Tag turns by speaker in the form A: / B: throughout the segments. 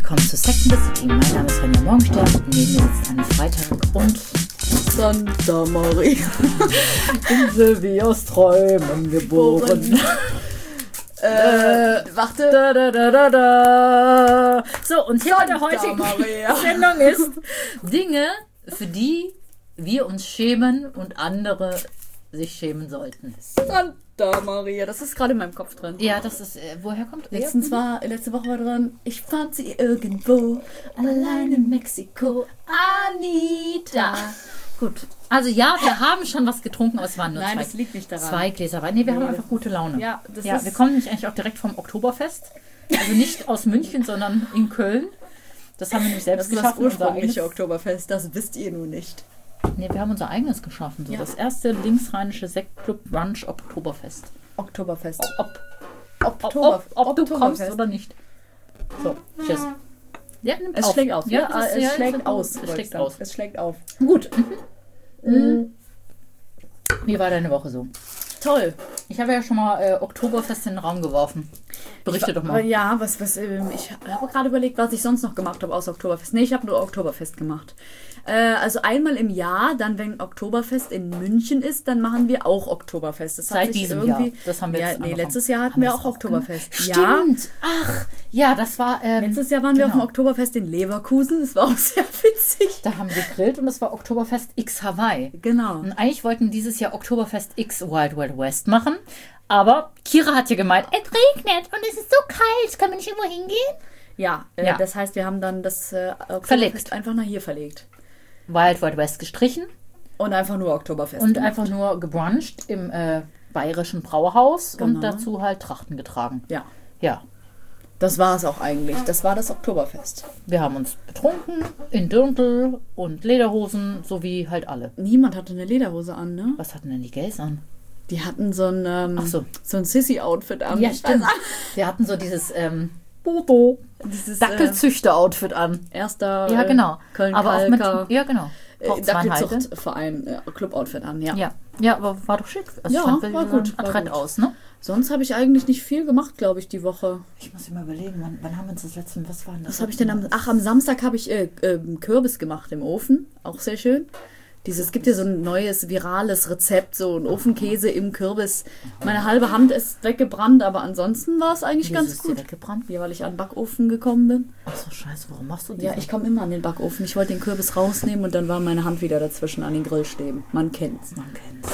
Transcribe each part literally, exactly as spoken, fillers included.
A: willkommen zu Sex and the City. Mein Name ist Ronja Morgenstern, neben mir sitzt Anne Freitag und
B: Santa Maria.
A: Insel wie aus Träumen geboren.
B: Äh, warte.
A: Da, da, da, da, da. So, und Thema der heutigen
B: Maria.
A: Sendung ist Dinge, für die wir uns schämen und andere sich schämen sollten.
B: Santa Maria, das ist gerade in meinem Kopf drin.
A: Ja, das ist, äh, woher kommt das?
B: Letztens war, letzte Woche war drin, ich fand sie irgendwo, allein in Mexiko, Anita.
A: Gut, also ja, wir haben schon was getrunken, aber es waren nur
B: Nein,
A: zwei,
B: das liegt nicht daran.
A: zwei Gläser Wein. Nee, wir
B: Nee,
A: haben einfach gute Laune.
B: Ja, das
A: ja
B: ist...
A: wir kommen nämlich eigentlich auch direkt vom Oktoberfest. Also nicht aus München, sondern in Köln. Das haben wir nämlich selbst
B: Das ist das
A: geschaffen. unser
B: ursprüngliche
A: eigenes-
B: Oktoberfest, das wisst ihr nur nicht.
A: Nee, wir haben unser eigenes geschaffen. So.
B: Ja.
A: Das erste linksrheinische Sektclub Brunch Oktoberfest.
B: Oktoberfest.
A: Ob, ob,
B: Oktober,
A: ob, ob du
B: Oktoberfest.
A: kommst oder nicht. So, tschüss. Ja, nimm
B: Es
A: auf.
B: schlägt auf.
A: Ja,
B: Ja,
A: das,
B: es
A: ja,
B: schlägt
A: das-
B: aus.
A: Es
B: wollte ich
A: schlägt
B: sagen.
A: aus.
B: Es schlägt auf.
A: Gut.
B: Mhm.
A: Wie war deine Woche so?
B: Toll.
A: Ich habe ja schon mal äh, Oktoberfest in den Raum geworfen. Berichte doch mal.
B: Ja, was, was, ähm, ich habe gerade überlegt, was ich sonst noch gemacht habe außer Oktoberfest. Nee, ich habe nur Oktoberfest gemacht. Äh, also einmal im Jahr, dann wenn Oktoberfest in München ist, dann machen wir auch Oktoberfest. Das hat
A: Seit
B: sich
A: diesem
B: irgendwie,
A: Jahr. Das haben wir
B: ja,
A: jetzt
B: nee,
A: angefangen.
B: letztes Jahr hatten
A: Haben
B: wir
A: wir
B: auch
A: es auch
B: Oktoberfest.
A: Stimmt.
B: Ja.
A: Ach, ja, das war... Ähm,
B: Letztes Jahr waren wir auf dem
A: genau.
B: Oktoberfest in Leverkusen. Das war auch sehr witzig.
A: Da haben wir gegrillt und das war Oktoberfest X Hawaii.
B: Genau.
A: Und eigentlich wollten dieses Jahr Oktoberfest X Wild Wild West machen. Aber Kira hat ja gemeint, es regnet und es ist so kalt. Können wir nicht irgendwo hingehen?
B: Ja, äh,
A: Ja.
B: das heißt, wir haben dann das äh, Oktoberfest
A: Verlegt.
B: einfach nach hier verlegt.
A: Wild Wild West gestrichen
B: Und einfach nur Oktoberfest.
A: und
B: gemacht.
A: einfach nur gebruncht im äh, bayerischen Brauhaus und
B: Genau.
A: dazu halt Trachten getragen.
B: Ja,
A: Ja,
B: das war es auch eigentlich. Das war das Oktoberfest.
A: wir haben uns betrunken in Dirndl und Lederhosen, so wie halt alle.
B: Niemand hatte eine Lederhose an, ne?
A: Was hatten denn die Gays an?
B: Die hatten so ein, ähm,
A: Ach so.
B: so ein Sissy-Outfit an.
A: Ja, stimmt.
B: Also,
A: Wir hatten so dieses ähm, Bobo,
B: dieses
A: Dackelzüchter-Outfit an.
B: äh, erster
A: Ja,
B: äh,
A: genau.
B: Köln
A: Aber auch mit,
B: Kalker,
A: ja, genau.
B: äh,
A: Potsdamheide.
B: Dackelzuchtverein äh, Club-Outfit an, ja.
A: Ja, ja, aber war doch schick. Also
B: Ja,
A: ich fand, wir
B: war
A: sahen
B: gut, war
A: adrett
B: gut.
A: aus, ne?
B: Sonst habe ich eigentlich nicht viel gemacht, glaube ich, die Woche.
A: Ich muss immer überlegen, wann, wann haben wir uns das letzte Mal, was war denn das?
B: Was habe ich denn am, ach, am Samstag habe ich äh, äh, Kürbis gemacht im Ofen. Auch sehr schön. Dieses, es gibt ja so ein neues virales Rezept, so ein Ofenkäse im Kürbis. Meine halbe Hand ist weggebrannt, aber ansonsten war es eigentlich
A: Wieso
B: ganz
A: ist die
B: gut.
A: weggebrannt?
B: Ja, weil ich an den Backofen gekommen bin.
A: Achso, scheiße, warum machst du das?
B: Ja, ich komme immer an den Backofen. Ich wollte den Kürbis rausnehmen und dann war meine Hand wieder dazwischen an den Grillstäben. Man kennt's.
A: Man kennt's.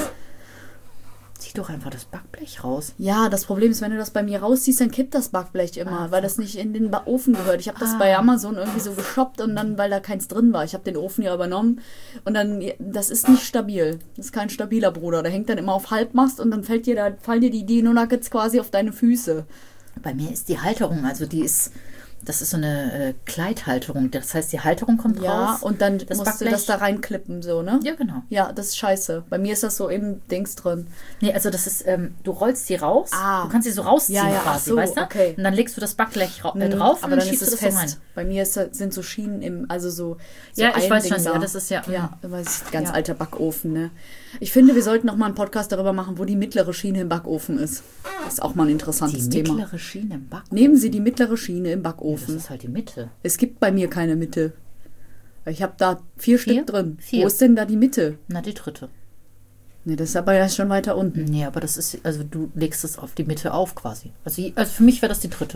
A: Zieh doch einfach das Backblech raus.
B: Ja, das Problem ist, wenn du das bei mir rausziehst, dann kippt das Backblech immer,
A: Ah,
B: weil das nicht in den Ba- Ofen gehört. Ich habe das
A: Ah.
B: bei Amazon irgendwie so geshoppt und dann, weil da keins drin war. Ich habe den Ofen ja übernommen und dann, das ist nicht stabil. Das ist kein stabiler Bruder. Der hängt dann immer auf Halbmast und dann fällt dir da, fallen dir die Dino Nuggets quasi auf deine Füße.
A: Bei mir ist die Halterung, also die ist, das ist so eine äh, Kleidhalterung. Das heißt, die Halterung kommt
B: Ja,
A: raus.
B: und dann
A: das
B: musst du
A: Backblech-
B: das da reinklippen, so, ne?
A: Ja, genau.
B: Ja, das ist scheiße. Bei mir ist das so im Dings drin.
A: Nee, also das ist, ähm, du rollst die raus,
B: Ah.
A: du kannst sie so rausziehen
B: Ja, ja, ach
A: quasi,
B: so,
A: weißt du?
B: okay.
A: Und dann legst du das Backblech ra- äh,
B: Mhm,
A: drauf und
B: aber dann
A: schiebst
B: ist es
A: du das so
B: fest. Bei mir ist, sind so Schienen im, also so, so
A: Ja, ich weiß schon,
B: Eindingser.
A: ja, das ist ja-
B: Ja, weil es ist ein ganz
A: Ja.
B: alter Backofen, ne? Ich finde, wir sollten noch mal einen Podcast darüber machen, wo die mittlere Schiene im Backofen ist. Das ist auch mal ein interessantes
A: Die
B: Thema.
A: mittlere Schiene im Backofen.
B: Nehmen Sie die mittlere Schiene im
A: Das
B: Backofen.
A: ist halt die Mitte.
B: Es gibt bei mir keine Mitte. Ich habe da vier,
A: Vier?
B: Stück drin.
A: Vier.
B: Wo ist denn da die Mitte?
A: Na, die dritte.
B: Ne, das ist aber ja schon weiter unten.
A: Nee, aber das ist, also du legst es auf die Mitte auf quasi. Also, die- also für mich wäre das die dritte.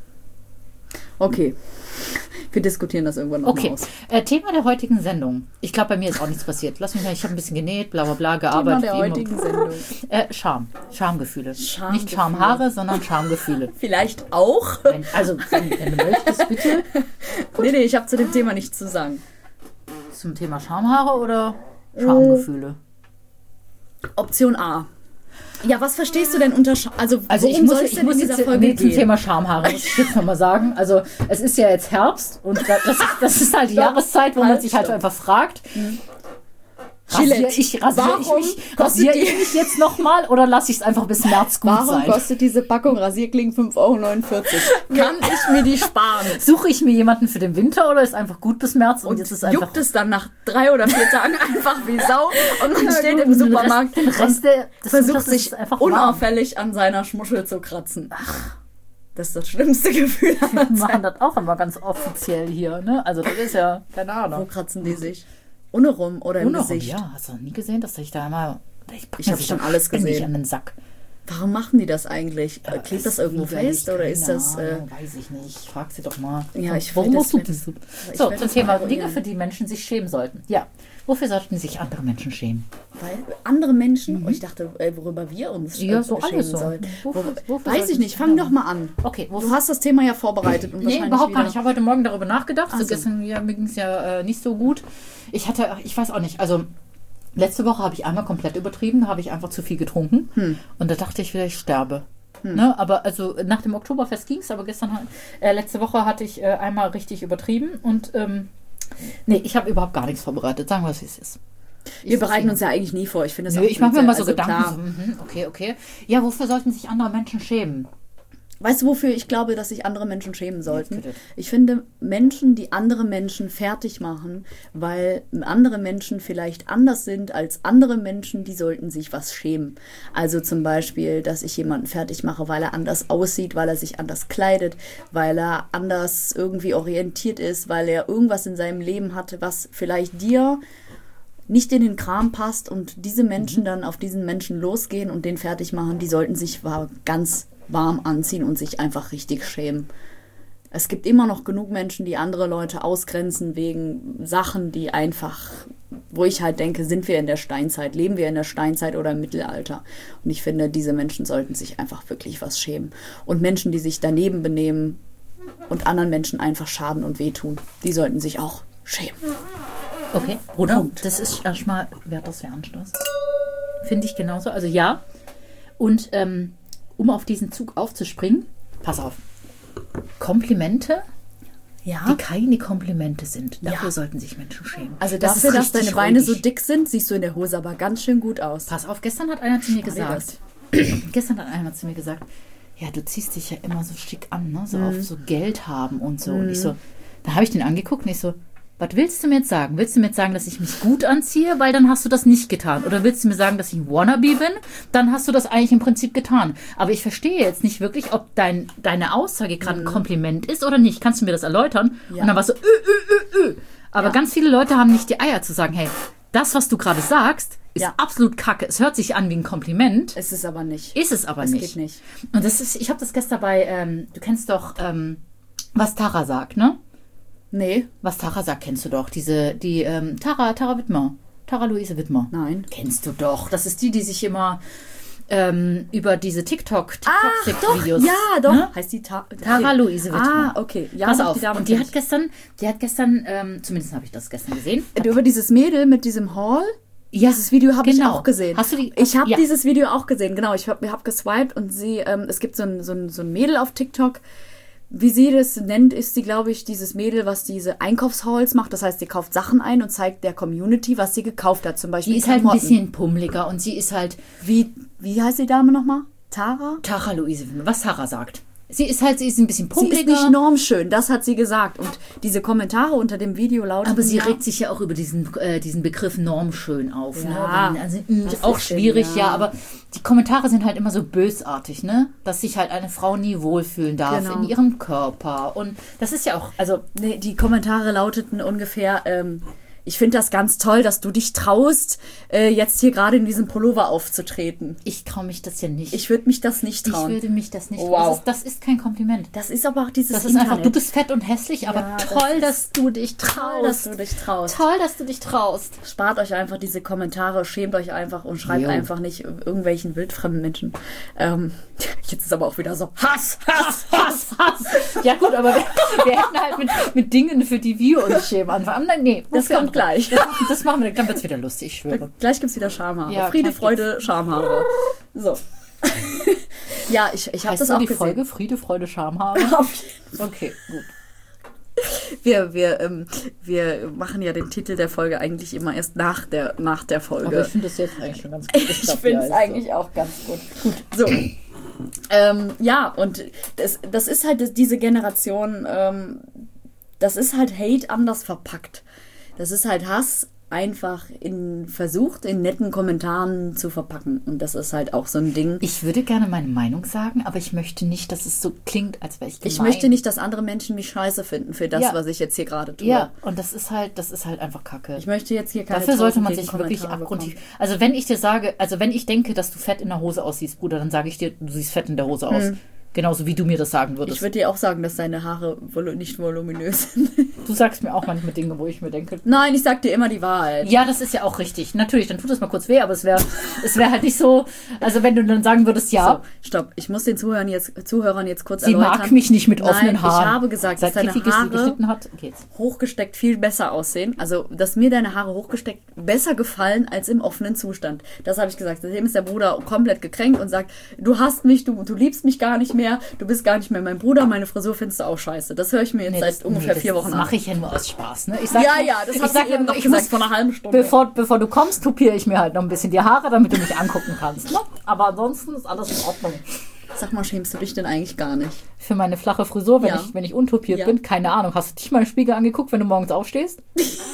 B: Okay. Wir diskutieren das irgendwann noch
A: Okay,
B: mal aus.
A: äh, Thema der heutigen Sendung. Ich glaube, bei mir ist auch nichts passiert. Lass mich mal, ich habe ein bisschen genäht, bla bla bla,
B: Thema
A: gearbeitet.
B: der
A: wie immer.
B: heutigen Sendung.
A: Äh, Scham. Schamgefühle.
B: Schamgefühle.
A: Nicht Schamhaare, sondern Schamgefühle.
B: Vielleicht auch?
A: Wenn, also, wenn, wenn du möchtest, bitte.
B: Nee, nee, ich habe zu dem Thema nichts zu sagen.
A: Zum Thema Schamhaare oder Schamgefühle?
B: Option A. Ja, was verstehst du denn unter Sch Also,
A: Also ich
B: worum
A: muss,
B: soll es
A: ich
B: denn
A: muss
B: in
A: jetzt
B: dieser Folge
A: nee, zum
B: gehen?
A: Thema Schamhaare, muss ich jetzt nochmal sagen. Also es ist ja jetzt Herbst und da- das ist, das ist halt die
B: Stopp.
A: Jahreszeit, wo man
B: Halt,
A: sich halt
B: stopp.
A: einfach fragt,
B: Gillette.
A: rasiere ich, rasier ich
B: Warum
A: mich,
B: kostet
A: rasiere
B: die-
A: ich mich jetzt nochmal oder lasse ich es einfach bis März gut
B: Warum
A: sein?
B: kostet diese Packung Rasierklingen fünf Euro neunundvierzig? Kann ich mir die sparen?
A: Suche ich mir jemanden für den Winter oder ist einfach gut bis März und,
B: Und
A: jetzt ist einfach
B: juckt es dann nach drei oder vier Tagen einfach wie Sau und man steht im
A: den
B: Supermarkt
A: Rest, den Rest
B: und
A: der, des
B: versucht
A: Winters ist
B: sich
A: es einfach warm.
B: unauffällig an seiner Schmuschel zu kratzen. Das ist das schlimmste Gefühl.
A: Wir machen das auch immer ganz offiziell hier, ne? Also das ist ja, keine Ahnung.
B: Wo kratzen die sich? Ohne rum oder im
A: Ohne rum,
B: Gesicht?
A: ja, hast du noch nie gesehen, dass ich da immer... Ich,
B: Ich habe schon alles gesehen.
A: An den Sack.
B: Warum machen die das eigentlich?
A: Ja,
B: Klebt das irgendwo fest oder ist das... Äh,
A: Ahnung, weiß ich nicht. Frag sie doch mal.
B: Ja, ich
A: Warum
B: will
A: musst du
B: das
A: das?
B: mit- ich
A: So,
B: will
A: zum
B: das
A: Thema
B: mal
A: Dinge,
B: eruieren.
A: für die Menschen sich schämen sollten. Ja. Wofür sollten sich andere Menschen schämen?
B: Weil andere Menschen, oh, ich dachte, äh, worüber wir uns
A: Ja,
B: äh,
A: so
B: schämen
A: alles so.
B: sollten.
A: Wofür-
B: Wo-
A: wofür
B: Weiß
A: sollten
B: ich nicht,
A: sich
B: fang
A: andere-
B: doch mal an.
A: Okay,
B: Du hast das Thema ja vorbereitet. Und
A: Nee,
B: wahrscheinlich
A: überhaupt gar
B: wieder-
A: nicht. Ich habe heute Morgen darüber nachgedacht.
B: Ach
A: So
B: so.
A: gestern ja, mir ging es ja äh, nicht so gut. Ich hatte, ich weiß auch nicht, also letzte Woche habe ich einmal komplett übertrieben, da habe ich einfach zu viel getrunken.
B: Hm.
A: Und da dachte ich wieder, ich sterbe. Ne? Aber also nach dem Oktoberfest ging es, aber gestern, hat- äh, letzte Woche hatte ich äh, einmal richtig übertrieben. Und ähm, nee, ich habe überhaupt gar nichts vorbereitet. Sagen wir es, wie es ist.
B: Wir bereiten uns ja eigentlich nie vor. Ich finde das
A: Nö,
B: auch
A: ich mache mir
B: blöd.
A: mal so
B: Also
A: Gedanken.
B: klar.
A: So, mhm, okay, okay. Ja, wofür sollten sich andere Menschen schämen?
B: Weißt du, wofür ich glaube, dass sich andere Menschen schämen sollten?
A: bitte.
B: Ich finde, Menschen, die andere Menschen fertig machen, weil andere Menschen vielleicht anders sind als andere Menschen, die sollten sich was schämen. Also zum Beispiel, dass ich jemanden fertig mache, weil er anders aussieht, weil er sich anders kleidet, weil er anders irgendwie orientiert ist, weil er irgendwas in seinem Leben hatte, was vielleicht dir nicht in den Kram passt und diese Menschen dann auf diesen Menschen losgehen und den fertig machen, die sollten sich wa- ganz warm anziehen und sich einfach richtig schämen. Es gibt immer noch genug Menschen, die andere Leute ausgrenzen wegen Sachen, die einfach, wo ich halt denke, sind wir in der Steinzeit, leben wir in der Steinzeit oder im Mittelalter? Und ich finde, diese Menschen sollten sich einfach wirklich was schämen. Und Menschen, die sich daneben benehmen und anderen Menschen einfach schaden und wehtun, die sollten sich auch schämen.
A: Okay,
B: Oder?
A: das ist erstmal wert, dass wir anstoßen. Finde ich genauso. Also ja. Und ähm, um auf diesen Zug aufzuspringen, pass auf. Komplimente,
B: Ja.
A: die keine Komplimente sind. Dafür
B: Ja.
A: sollten sich Menschen schämen.
B: Also
A: Das
B: dafür,
A: ist
B: dass
A: richtig
B: deine Beine so
A: räudig.
B: dick sind, siehst du in der Hose aber ganz schön gut aus.
A: Pass auf, gestern hat einer zu mir
B: Spar dir
A: gesagt, gestern hat einer zu mir gesagt, ja, du ziehst dich ja immer so schick an, ne? So
B: Mhm.
A: auf so Geld haben und so. Und ich so, da habe ich den angeguckt und ich so, was willst du mir jetzt sagen? Willst du mir jetzt sagen, dass ich mich gut anziehe? Weil dann hast du das nicht getan. Oder willst du mir sagen, dass ich ein Wannabe bin? Dann hast du das eigentlich im Prinzip getan. Aber ich verstehe jetzt nicht wirklich, ob dein, deine Aussage gerade ein Kompliment ist oder nicht. Kannst du mir das erläutern?
B: Ja.
A: Und dann war es so, ö, ö, ö, ö. Aber
B: Ja.
A: ganz viele Leute haben nicht die Eier zu sagen, hey, das, was du gerade sagst, ist
B: Ja.
A: absolut kacke. Es hört sich an wie ein Kompliment.
B: Es ist aber nicht.
A: Ist es aber
B: Es
A: nicht.
B: geht nicht.
A: Und das ist, ich habe das gestern bei, ähm, du kennst doch, ähm, was Tara sagt, ne?
B: Nee,
A: Was Tara sagt, kennst du doch. Diese, die, ähm, Tara, Tara Wittmer. Tara Luise Wittmer.
B: nein.
A: Kennst du doch. Das ist die, die sich immer ähm, über diese TikTok,
B: Ach, doch,
A: TikTok-Videos.
B: ja, doch.
A: Ne?
B: Heißt die Ta
A: Tara Luise Wittmer.
B: Ah, okay. Ja,
A: Pass
B: doch,
A: auf.
B: Dame
A: Und die
B: kenn
A: hat gestern, die hat gestern, ähm, zumindest habe ich das gestern gesehen.
B: ich. Über dieses Mädel mit diesem Haul.
A: Ja,
B: Dieses Video habe ich
A: genau.
B: auch gesehen.
A: Hast du die?
B: Ich habe
A: ja.
B: dieses Video auch gesehen, genau. Ich habe hab geswiped und sie, ähm, es gibt so ein, so, ein, so ein Mädel auf TikTok. Wie sie das nennt, ist sie, glaube ich, dieses Mädel, was diese Einkaufshauls macht. Das heißt, sie kauft Sachen ein und zeigt der Community, was sie gekauft hat. Zum Beispiel
A: Die ist halt ein
B: Klamotten.
A: bisschen pummeliger und sie ist halt
B: Wie, wie heißt die Dame nochmal? Tara?
A: Tara Luise Wittmer, was Tara sagt. Sie ist halt, sie ist ein bisschen
B: Sie
A: pummeliger.
B: ist nicht normschön, das hat sie gesagt. Und diese Kommentare unter dem Video lauten...
A: Aber sie
B: ja,
A: regt sich ja auch über diesen, äh, diesen Begriff normschön auf.
B: Ja,
A: Ne? Also, mh,
B: was
A: auch
B: ist denn,
A: schwierig, ja.
B: ja.
A: aber die Kommentare sind halt immer so bösartig, ne? Dass sich halt eine Frau nie wohlfühlen darf
B: Genau.
A: in ihrem Körper. Und das ist ja auch, also
B: Nee, die Kommentare lauteten ungefähr, ähm, ich finde das ganz toll, dass du dich traust, äh, jetzt hier gerade in diesem Pullover aufzutreten.
A: ich traue mich das ja nicht.
B: Ich würde mich das nicht
A: Ich
B: trauen.
A: würde mich das nicht
B: Wow.
A: trauen. Das ist, das ist kein Kompliment.
B: Das ist aber auch dieses
A: Das ist
B: Internet.
A: einfach, du bist fett und hässlich, aber
B: Ja, das
A: toll,
B: ist
A: dass du dich traust.
B: toll, dass du dich traust.
A: Toll, dass du dich traust.
B: Spart euch einfach diese Kommentare, schämt euch einfach und schreibt
A: Jo.
B: einfach nicht irgendwelchen wildfremden Menschen. Ähm, jetzt ist aber auch wieder so Hass, Hass, Hass.
A: Hass. Ja gut, aber wir, wir hätten halt mit, mit Dingen, für die wir uns schämen, anfangen. Nein, nee,
B: Das
A: wofür
B: kommt
A: andere?
B: gleich.
A: Das machen, das machen wir, dann wird es wieder lustig, ich schwöre.
B: Gleich gibt es wieder Schamhaare.
A: Ja,
B: Friede,
A: gleich
B: Freude, Schamhaare. So. ja, ich, ich habe
A: Heißt
B: das
A: so
B: auch
A: die
B: gesehen.
A: Folge Friede, Freude, Schamhaare?
B: Auf jeden Fall.
A: Okay, gut.
B: Wir, wir, ähm, wir machen ja den Titel der Folge eigentlich immer erst nach der, nach der Folge.
A: Aber ich finde das jetzt eigentlich schon ganz gut.
B: Ich
A: glaub,
B: finde
A: ja,
B: es
A: ist
B: eigentlich auch ganz gut. Gut, so. ähm, ja, und das, das ist halt das- diese Generation, ähm, das ist halt Hate anders verpackt. Das ist halt Hass einfach in versucht, in netten Kommentaren zu verpacken. Und das ist halt auch so ein Ding.
A: Ich würde gerne meine Meinung sagen, aber ich möchte nicht, dass es so klingt, als wäre ich gemein.
B: Ich möchte nicht, dass andere Menschen mich scheiße finden für das, ja. was ich jetzt hier gerade tue.
A: Ja, und das ist halt, das ist halt einfach Kacke.
B: Ich möchte jetzt hier keine
A: Dafür sollte man sich wirklich abgrundtief... Also wenn ich dir sage, also wenn ich denke, dass du fett in der Hose aussiehst, Bruder, dann sage ich dir, du siehst fett in der Hose aus. Hm. Genauso wie du mir das sagen würdest.
B: Ich würde dir auch sagen, dass deine Haare volu- nicht voluminös sind.
A: Du sagst mir auch manchmal Dinge, wo ich mir denke...
B: Nein, ich sag dir immer die Wahrheit.
A: Ja, das ist ja auch richtig. Natürlich, dann tut das mal kurz weh, aber es wäre es wär halt nicht so... Also wenn du dann sagen würdest, ja...
B: So, stopp. Ich muss den Zuhörern jetzt, Zuhörern jetzt kurz
A: Sie
B: erläutern.
A: mag mich nicht mit offenen
B: Nein,
A: Haaren.
B: ich habe gesagt,
A: Seit
B: dass deine
A: Kiffi
B: Haare
A: geschnitten hat, geht's.
B: hochgesteckt viel besser aussehen. Also, dass mir deine Haare hochgesteckt besser gefallen als im offenen Zustand. Das habe ich gesagt. Seitdem ist der Bruder komplett gekränkt und sagt, du hast mich, du, du liebst mich gar nicht mehr, du bist gar nicht mehr mein Bruder, meine Frisur findest du auch scheiße. Das höre ich mir jetzt
A: Nee,
B: seit
A: das,
B: ungefähr
A: nee,
B: vier
A: das
B: Wochen an.
A: Das mache ich ja nur aus Spaß. Ne? Ich sag,
B: ja, ja, das
A: ich
B: hast
A: sag,
B: du eben noch
A: ich
B: gesagt
A: muss,
B: vor einer halben Stunde.
A: Bevor, bevor du kommst, tupiere ich mir halt noch ein bisschen die Haare, damit du mich angucken kannst. Ne? Aber ansonsten ist alles in Ordnung.
B: Sag mal, schämst du dich denn eigentlich gar nicht?
A: Für meine flache Frisur, wenn,
B: Ja.
A: ich, wenn ich untupiert
B: Ja.
A: bin, keine Ahnung. Hast du dich mal im Spiegel angeguckt, wenn du morgens aufstehst?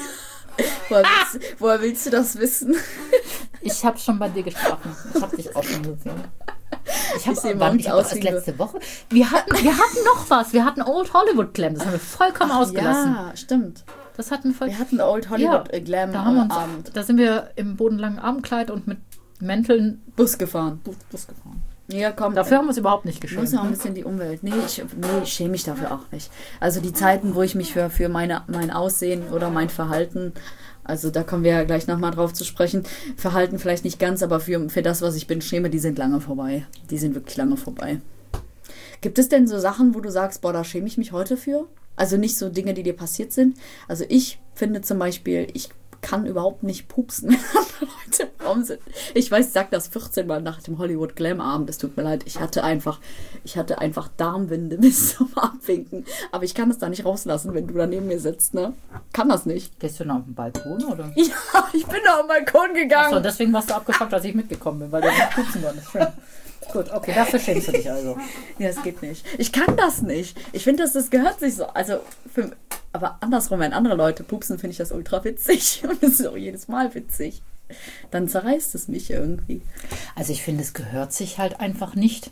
B: Woher willst, woher willst du das wissen?
A: Ich habe schon bei dir gesprochen. Ich habe dich auch schon gesehen. Ich habe
B: Ich seh
A: ich
B: morgens
A: hab
B: aus
A: erst
B: wie
A: letzte Woche. Wir hatten, wir hatten noch was. Wir hatten Old Hollywood Glam. Das haben wir vollkommen ausgelassen.
B: Ja, stimmt.
A: Das hatten wir voll.
B: Wir hatten Old Hollywood
A: Ja,
B: Glam
A: Da haben wir uns,
B: Abend.
A: da sind wir im bodenlangen Abendkleid und mit Mänteln
B: Bus gefahren.
A: Bus, Bus gefahren.
B: Ja, komm.
A: Dafür haben wir es überhaupt nicht
B: Ich
A: geschämt.
B: muss ja auch ein
A: Ne?
B: bisschen die Umwelt. Nee, ich, nee, ich schäme mich dafür auch nicht. Also die Zeiten, wo ich mich für, für meine, mein Aussehen oder mein Verhalten, also da kommen wir ja gleich nochmal drauf zu sprechen, Verhalten vielleicht nicht ganz, aber für, für das, was ich bin, schäme, die sind lange vorbei. Die sind wirklich lange vorbei. Gibt es denn so Sachen, wo du sagst, boah, da schäme ich mich heute für? Also nicht so Dinge, die dir passiert sind. Also ich finde zum Beispiel, ich kann überhaupt nicht pupsen, wenn andere Leute im Raum sind. Ich weiß, ich sag das vierzehn Mal nach dem Hollywood Glam Abend. Es tut mir leid. Ich hatte einfach, ich hatte einfach Darmwinde bis zum Abwinken. Aber ich kann es da nicht rauslassen, wenn du da neben mir sitzt, ne? Kann das nicht.
A: Gehst du noch auf den Balkon, oder?
B: Ja, ich bin da auf den Balkon gegangen.
A: Achso, deswegen warst du abgefuckt, als ich mitgekommen bin, weil du nicht pupsen konntest. Schön. Gut, okay, dafür schämst du dich also.
B: Ja, es geht nicht. Ich kann das nicht. Ich finde, das, das gehört sich so. Also, für, aber andersrum, wenn andere Leute pupsen, finde ich das ultra witzig. Und es ist auch jedes Mal witzig. Dann zerreißt es mich irgendwie.
A: Also ich finde, es gehört sich halt einfach nicht.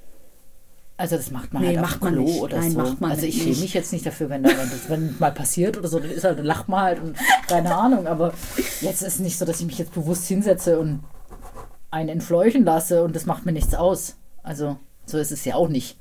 A: Also das macht man
B: Nee,
A: halt
B: macht
A: auf
B: man
A: dem Klo
B: nicht.
A: oder
B: Nein,
A: so.
B: macht man
A: also ich
B: nicht.
A: schäme mich jetzt nicht dafür, wenn, da, wenn das wenn mal passiert oder so, dann ist halt, dann lacht man halt und keine Ahnung. Aber jetzt ist es nicht so, dass ich mich jetzt bewusst hinsetze und einen entfleuchen lasse und das macht mir nichts aus. Also so ist es ja auch nicht.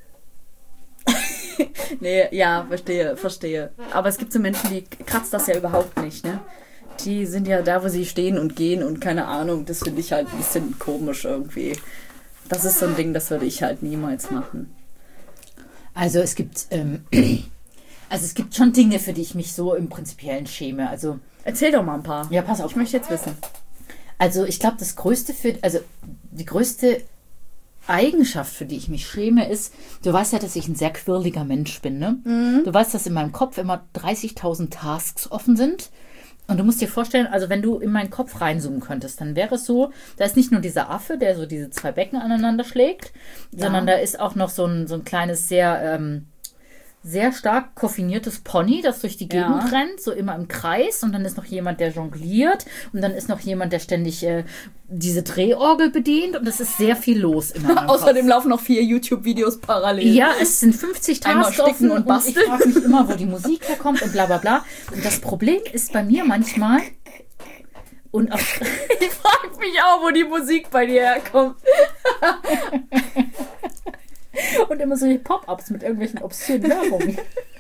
B: Nee, ja, verstehe, verstehe. Aber es gibt so Menschen, die kratzt das ja überhaupt nicht, ne? Die sind ja da, wo sie stehen und gehen und keine Ahnung. Das finde ich halt ein bisschen komisch irgendwie. Das ist so ein Ding, das würde ich halt niemals machen.
A: Also es gibt, ähm, also es gibt schon Dinge, für die ich mich so im Prinzipiellen schäme. Also
B: Erzähl doch mal ein paar.
A: ja, pass auf.
B: Ich möchte jetzt wissen.
A: Also ich glaube, das Größte für, also die größte Eigenschaft, für die ich mich schäme, ist, du weißt ja, dass ich ein sehr quirliger Mensch bin, ne?
B: Mhm.
A: Du weißt, dass in meinem Kopf immer dreißigtausend Tasks offen sind. Und du musst dir vorstellen, also wenn du in meinen Kopf reinzoomen könntest, dann wäre es so, da ist nicht nur dieser Affe, der so diese zwei Becken aneinander schlägt,
B: Ja.
A: sondern da ist auch noch so ein, so ein kleines, sehr, ähm, sehr stark koffiniertes Pony, das durch die Gegend
B: Ja.
A: rennt, so immer im Kreis. Und dann ist noch jemand, der jongliert. Und dann ist noch jemand, der ständig äh, diese Drehorgel bedient. Und es ist sehr viel los immer in meinem
B: Außerdem
A: Kopf.
B: laufen noch vier YouTube-Videos parallel.
A: Ja, es sind fünfzig
B: Einmal
A: Tasks
B: sticken
A: offen
B: und
A: und
B: basteln.
A: ich frage mich immer, wo die Musik herkommt und bla bla bla. Und das Problem ist bei mir manchmal, und auch,
B: Ich frage mich auch, wo die Musik bei dir herkommt.
A: und immer solche Pop-Ups mit irgendwelchen obszönen Werbungen.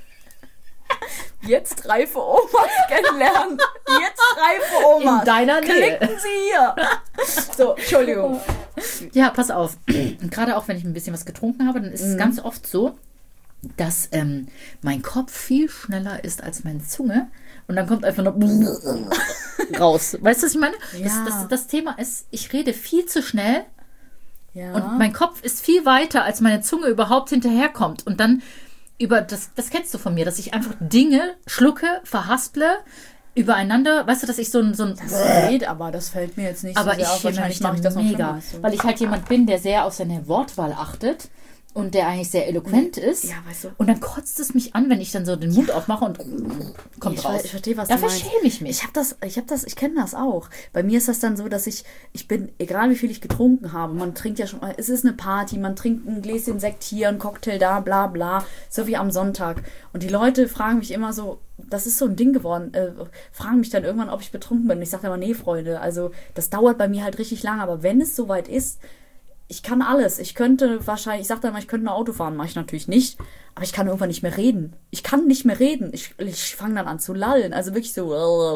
B: Jetzt reife Omas kennenlernen. Jetzt reife Omas.
A: In deiner Nähe.
B: Klicken Sie hier. So, Entschuldigung.
A: Ja, pass auf. Und gerade auch, wenn ich ein bisschen was getrunken habe, dann ist es ganz oft so, dass ähm, mein Kopf viel schneller ist als meine Zunge. Und dann kommt einfach nur raus. Weißt du, was ich meine?
B: Ja.
A: Das, das, das Thema ist, ich rede viel zu schnell
B: Ja.
A: und mein Kopf ist viel weiter, als meine Zunge überhaupt hinterherkommt. Und dann über, das, das kennst du von mir, dass ich einfach Dinge schlucke, verhasple, übereinander, weißt du, dass ich so ein, so ein
B: das geht, aber das fällt mir jetzt nicht
A: aber
B: so
A: ich
B: sehr auf.
A: schäme
B: Wahrscheinlich
A: mich
B: mache
A: da
B: ich das noch
A: mega,
B: schlimmer.
A: weil ich halt jemand bin, der sehr auf seine Wortwahl achtet und der eigentlich sehr eloquent ist.
B: Ja, weißt du.
A: Und dann kotzt es mich an, wenn ich dann so den Mund aufmache und kommt
B: ich,
A: raus.
B: Ich verstehe, was
A: Dafür
B: du meinst.
A: schäme ich mich.
B: Ich habe das, ich habe das, ich kenne das auch. Bei mir ist das dann so, dass ich, ich bin, egal wie viel ich getrunken habe, man trinkt ja schon, es ist eine Party, man trinkt ein Gläschen Sekt hier, ein Cocktail da, bla bla, so wie am Sonntag. Und die Leute fragen mich immer so, das ist so ein Ding geworden, äh, fragen mich dann irgendwann, ob ich betrunken bin. Und ich sage immer, nee, Freunde, also das dauert bei mir halt richtig lange, aber wenn es soweit ist, ich kann alles. Ich könnte wahrscheinlich, ich sag dann mal, ich könnte ein Auto fahren, mache ich natürlich nicht, aber ich kann irgendwann nicht mehr reden. Ich kann nicht mehr reden. Ich, ich fange dann an zu lallen, also wirklich so.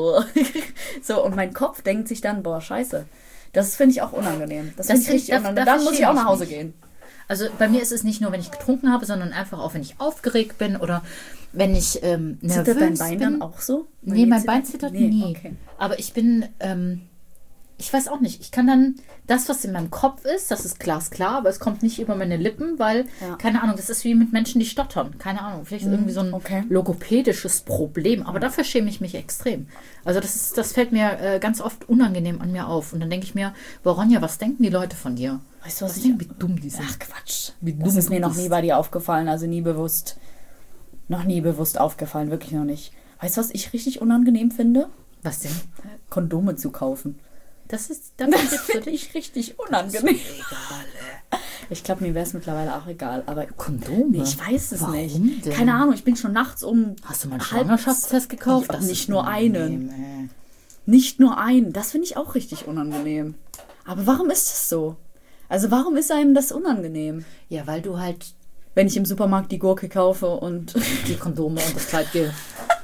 B: So, und mein Kopf denkt sich dann, boah, scheiße. Das finde ich auch unangenehm. Das, das finde ich richtig
A: da,
B: unangenehm. Dann muss ich auch nach Hause gehen.
A: Also bei mir ist es nicht nur, wenn ich getrunken habe, sondern einfach auch, wenn ich aufgeregt bin oder wenn ich ähm, nervös
B: zittert dein Bein
A: bin.
B: dann auch so?
A: Nee, mein Bein zittert
B: nee,
A: nie.
B: Okay.
A: Aber ich bin... Ähm, ich weiß auch nicht. Ich kann dann, das, was in meinem Kopf ist, das ist glasklar, aber es kommt nicht über meine Lippen, weil,
B: ja.
A: keine Ahnung, das ist wie mit Menschen, die stottern. Keine Ahnung, vielleicht ist irgendwie so ein
B: okay.
A: logopädisches Problem, aber dafür schäme ich mich extrem. Also das ist, das fällt mir äh, ganz oft unangenehm an mir auf. Und dann denke ich mir, Ronja, was denken die Leute von dir?
B: Weißt du, was, was
A: ich denke, wie dumm die sind.
B: Ach Quatsch.
A: Wie dumm
B: das ist mir noch nie bei dir aufgefallen, also nie bewusst. Noch nie bewusst aufgefallen, wirklich noch nicht. Weißt du, was ich richtig unangenehm finde?
A: Was denn?
B: Kondome zu kaufen.
A: Das ist
B: das finde ich richtig unangenehm. Egal, ich glaube, mir wäre es mittlerweile auch egal. Aber
A: Kondome?
B: Nee, ich weiß es
A: Warum
B: nicht.
A: Denn?
B: Keine Ahnung, ich bin schon nachts um.
A: Hast du mal einen Schwangerschaftstest gekauft?
B: Das nicht nur einen. Ey. Nicht nur einen. Das finde ich auch richtig unangenehm. Aber warum ist das so? Also warum ist einem das unangenehm?
A: Ja, weil du halt...
B: Wenn ich im Supermarkt die Gurke kaufe und...
A: die Kondome und das Kleid gehe.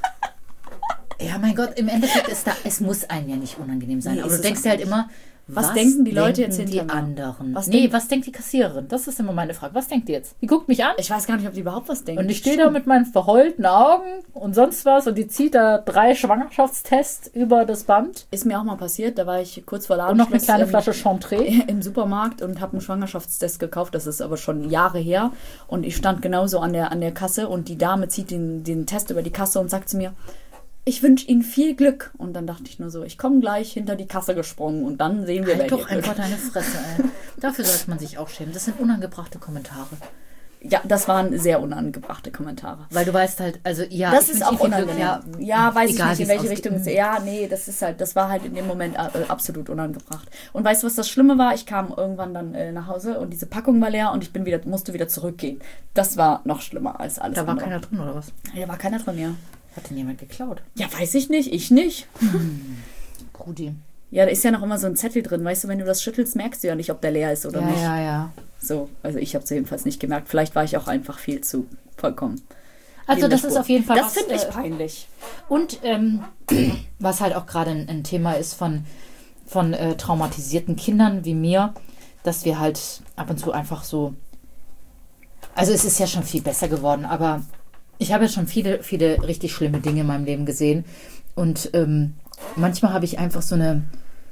A: Ja, mein Gott, im Endeffekt ist da, es muss einem ja nicht unangenehm sein. Nee, aber du denkst dir halt immer,
B: was, was denken die Leute jetzt
A: hinter
B: die
A: mir? anderen?
B: Was
A: nee,
B: denk
A: was denkt die Kassiererin? Das ist immer meine Frage. Was denkt die jetzt? Die guckt mich an.
B: Ich weiß gar nicht, ob die überhaupt was denkt.
A: Und ich stehe da mit meinen verheulten Augen und sonst was und die zieht da drei Schwangerschaftstests über das Band.
B: Ist mir auch mal passiert, da war ich kurz vor Ladenschluss.
A: Und noch eine kleine
B: im,
A: Flasche Chantre.
B: Im Supermarkt und habe einen Schwangerschaftstest gekauft. Das ist aber schon Jahre her. Und ich stand genauso an der, an der Kasse und die Dame zieht den, den Test über die Kasse und sagt zu mir, ich wünsche Ihnen viel Glück. Und dann dachte ich nur so, ich komme gleich hinter die Kasse gesprungen und dann sehen wir,
A: halt
B: wer
A: doch einfach deine Fresse, ey. Dafür sollte man sich auch schämen. Das sind unangebrachte Kommentare.
B: Ja, das waren sehr unangebrachte Kommentare.
A: Weil du weißt halt, also ja,
B: das ist auch unangenehm.
A: Ja,
B: ja, weiß
A: egal,
B: ich nicht, in welche Richtung es. Ja, nee, das ist halt, das war halt in dem Moment äh, absolut unangebracht. Und weißt du, was das Schlimme war? Ich kam irgendwann dann äh, nach Hause und diese Packung war leer und ich bin wieder, musste wieder zurückgehen. Das war noch schlimmer als alles
A: Da war
B: andere.
A: keiner drin, oder was?
B: Da war keiner drin, ja.
A: Hat denn jemand geklaut?
B: Ja, weiß ich nicht. Ich nicht.
A: Hm. Brudi.
B: Ja, da ist ja noch immer so ein Zettel drin. Weißt du, wenn du das schüttelst, merkst du ja nicht, ob der leer ist oder
A: ja,
B: nicht.
A: Ja, ja,
B: So, also ich habe es jedenfalls nicht gemerkt. Vielleicht war ich auch einfach viel zu vollkommen.
A: Also das ist auf jeden Fall...
B: Das finde ich peinlich.
A: Und ähm, was halt auch gerade ein, ein Thema ist von, von äh, traumatisierten Kindern wie mir, dass wir halt ab und zu einfach so... Also es ist ja schon viel besser geworden, aber... Ich habe ja schon viele, viele richtig schlimme Dinge in meinem Leben gesehen. Und ähm, manchmal habe ich einfach so eine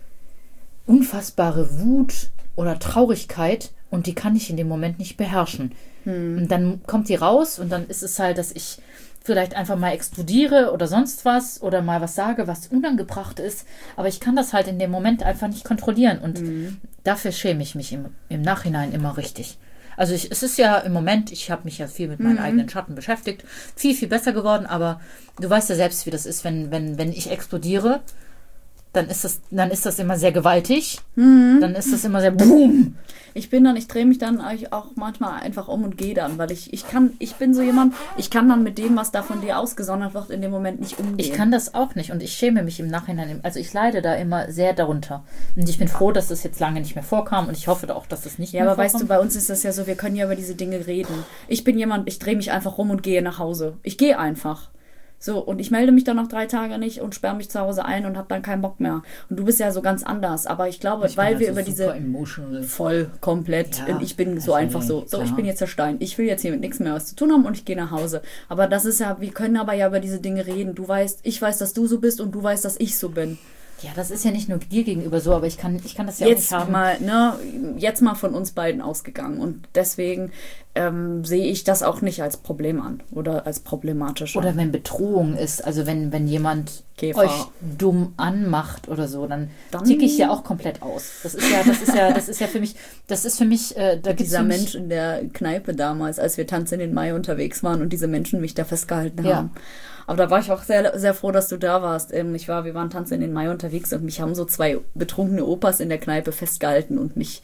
A: unfassbare Wut oder Traurigkeit und die kann ich in dem Moment nicht beherrschen. Hm. Und dann kommt die raus und dann ist es halt, dass ich vielleicht einfach mal explodiere oder sonst was oder mal was sage, was unangebracht ist. Aber ich kann das halt in dem Moment einfach nicht kontrollieren. Und hm. dafür schäme ich mich im, im Nachhinein immer richtig. Also ich, es ist ja im Moment, ich habe mich ja viel mit meinen mhm. eigenen Schatten beschäftigt, viel, viel besser geworden, aber du weißt ja selbst, wie das ist, wenn, wenn, wenn ich explodiere, dann ist das, dann ist das immer sehr gewaltig, mhm. dann ist das immer sehr boom.
B: Ich bin dann, ich drehe mich dann auch manchmal einfach um und gehe dann, weil ich, ich kann, ich bin so jemand, ich kann dann mit dem, was da von dir ausgesondert wird, in dem Moment nicht umgehen.
A: Ich kann das auch nicht und ich schäme mich im Nachhinein, also ich leide da immer sehr darunter. Und ich bin froh, dass das jetzt lange nicht mehr vorkam und ich hoffe auch, dass das nicht
B: ja,
A: mehr
B: vorkommt. Ja, aber weißt du, bei uns ist
A: das
B: das ja so, wir können ja über diese Dinge reden. Ich bin jemand, ich drehe mich einfach rum und gehe nach Hause. Ich gehe einfach. So, und ich melde mich dann noch drei Tage nicht und sperre mich zu Hause ein und habe dann keinen Bock mehr. Und du bist ja so ganz anders. Aber ich glaube, ich weil wir also über diese...
A: Emotional.
B: Voll, komplett.
A: Ja,
B: und ich bin so einfach so, so, klar. Ich bin jetzt der Stein. Ich will jetzt hier mit nichts mehr was zu tun haben und ich gehe nach Hause. Aber das ist ja, wir können aber ja über diese Dinge reden. Du weißt, ich weiß, dass du so bist und du weißt, dass ich so bin.
A: Ja, das ist ja nicht nur dir gegenüber so, aber ich kann, ich kann das ja
B: Jetzt
A: auch nicht haben.
B: mal, ne, jetzt mal von uns beiden ausgegangen. Und deswegen ähm, sehe ich das auch nicht als Problem an oder als problematisch an.
A: Oder wenn Bedrohung ist, also wenn, wenn jemand
B: Käfer.
A: euch dumm anmacht oder so, dann,
B: Dann-
A: ticke ich ja auch komplett aus. Das ist ja, das ist ja, das ist ja für mich, das ist für mich, äh, da gibt's
B: Dieser
A: für mich,
B: Mensch in der Kneipe damals, als wir Tanz in den Mai unterwegs waren und diese Menschen mich da festgehalten
A: Ja.
B: haben. Aber da war ich auch sehr, sehr froh, dass du da warst. Ähm, Ich war, wir waren Tanz in den Mai unterwegs und mich haben so zwei betrunkene Opas in der Kneipe festgehalten und mich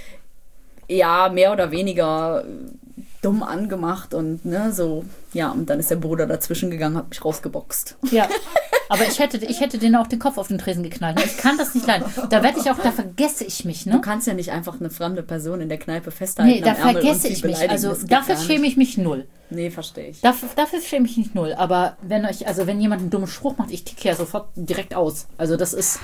B: ja mehr oder weniger dumm angemacht und ne, so, ja, und dann ist der Bruder dazwischen gegangen, hat mich rausgeboxt.
A: ja. Aber ich hätte, ich hätte denen auch den Kopf auf den Tresen geknallt. Ich kann das nicht leiden. Da werde ich auch, da vergesse ich mich,
B: Du
A: ne?
B: kannst ja nicht einfach eine fremde Person in der Kneipe festhalten.
A: Nee, da
B: am Ärmel und
A: vergesse
B: sie
A: ich mich.
B: beleidigen.
A: Also
B: Das geht
A: dafür
B: gar nicht.
A: schäme ich mich null.
B: Nee, verstehe ich.
A: Dafür, dafür schäme ich mich null. Aber wenn euch, also wenn jemand einen dummen Spruch macht, ich ticke ja sofort direkt aus. Also das ist,